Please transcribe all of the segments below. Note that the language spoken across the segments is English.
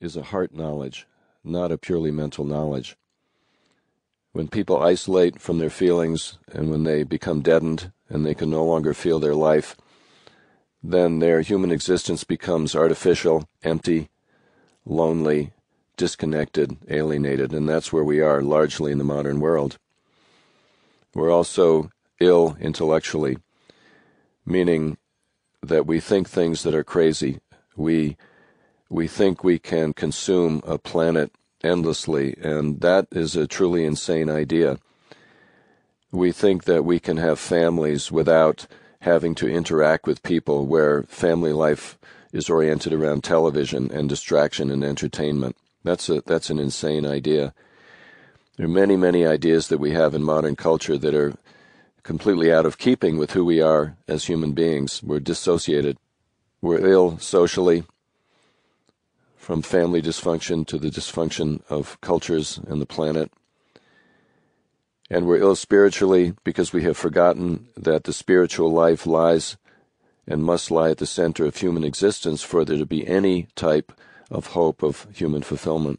is a heart knowledge, not a purely mental knowledge. When people isolate from their feelings and when they become deadened and they can no longer feel their life, then their human existence becomes artificial, empty, lonely, disconnected, alienated, and that's where we are largely in the modern world. We're also ill intellectually, meaning that we think things that are crazy. We think we can consume a planet endlessly, and that is a truly insane idea. We think that we can have families without having to interact with people, where family life is oriented around television and distraction and entertainment. That's an insane idea. There are many, many ideas that we have in modern culture that are completely out of keeping with who we are as human beings. We're dissociated. We're ill socially, from family dysfunction to the dysfunction of cultures and the planet. And we're ill spiritually because we have forgotten that the spiritual life lies and must lie at the center of human existence for there to be any type of hope of human fulfillment.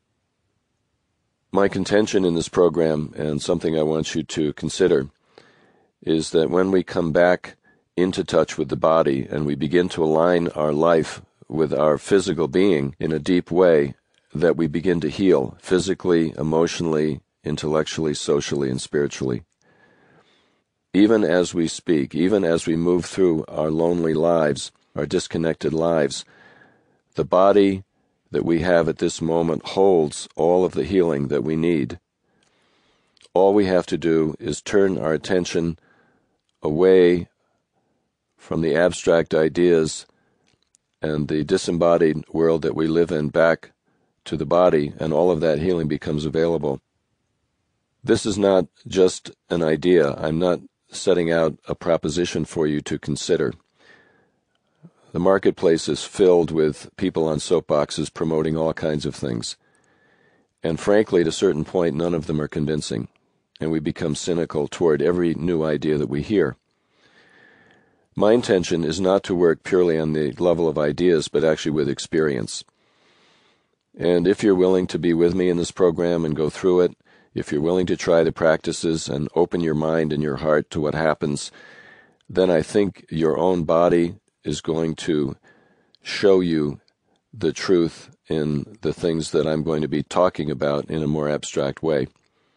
My contention in this program, and something I want you to consider, is that when we come back into touch with the body and we begin to align our life with our physical being in a deep way, that we begin to heal physically, emotionally, intellectually, socially, and spiritually. Even as we speak, even as we move through our lonely lives, our disconnected lives, the body that we have at this moment holds all of the healing that we need. All we have to do is turn our attention away from the abstract ideas and the disembodied world that we live in back to the body, and all of that healing becomes available. This is not just an idea. I'm not setting out a proposition for you to consider. The marketplace is filled with people on soapboxes promoting all kinds of things. And frankly, at a certain point, none of them are convincing, and we become cynical toward every new idea that we hear. My intention is not to work purely on the level of ideas, but actually with experience. And if you're willing to be with me in this program and go through it, if you're willing to try the practices and open your mind and your heart to what happens, then I think your own body is going to show you the truth in the things that I'm going to be talking about in a more abstract way.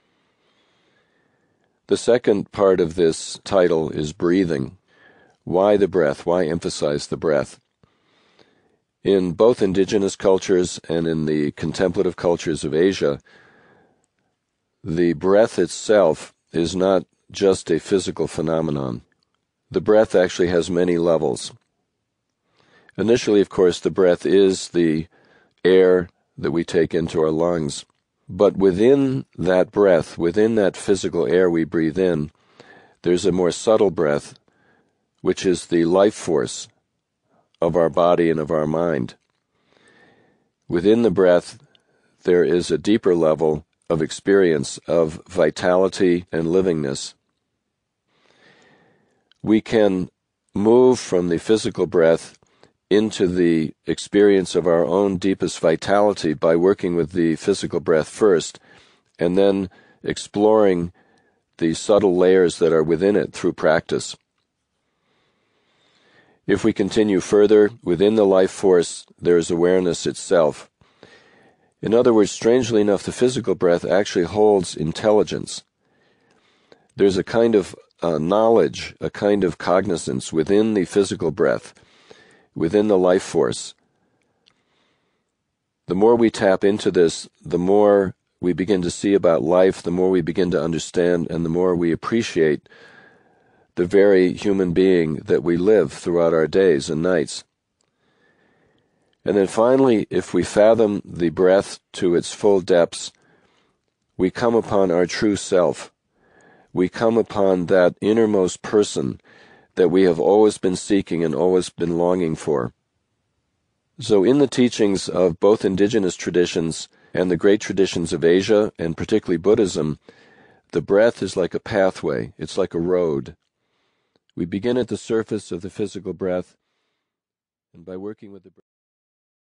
The second part of this title is breathing. Why the breath? Why emphasize the breath? In both indigenous cultures and in the contemplative cultures of Asia, the breath itself is not just a physical phenomenon. The breath actually has many levels. Initially, of course, the breath is the air that we take into our lungs. But within that breath, within that physical air we breathe in, there's a more subtle breath, which is the life force of our body and of our mind. Within the breath, there is a deeper level of experience of vitality and livingness. We can move from the physical breath into the experience of our own deepest vitality by working with the physical breath first, and then exploring the subtle layers that are within it through practice. If we continue further, within the life force, there is awareness itself. In other words, strangely enough, the physical breath actually holds intelligence. There's a kind of knowledge, a kind of cognizance within the physical breath, within the life force. The more we tap into this, the more we begin to see about life, the more we begin to understand, and the more we appreciate the very human being that we live throughout our days and nights. And then finally, if we fathom the breath to its full depths, we come upon our true self. We come upon that innermost person that we have always been seeking and always been longing for. So in the teachings of both indigenous traditions and the great traditions of Asia, and particularly Buddhism, the breath is like a pathway. It's like a road. We begin at the surface of the physical breath, and by working with the breath,